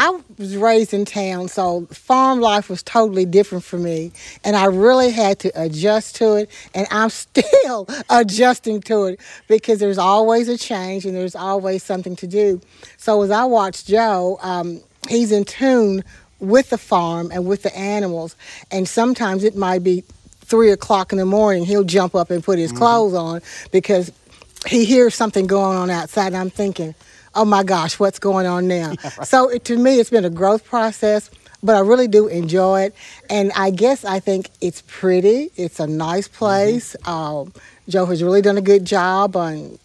I was raised in town, so farm life was totally different for me. And I really had to adjust to it. And I'm still adjusting to it because there's always a change and there's always something to do. So as I watch Joe, he's in tune with the farm and with the animals. And sometimes it might be 3 o'clock in the morning. He'll jump up and put his clothes on because he hears something going on outside. And I'm thinking, oh my gosh, what's going on now? Yeah, right. So to me, it's been a growth process, but I really do enjoy it. And I think it's pretty. It's a nice place. Joe has really done a good job on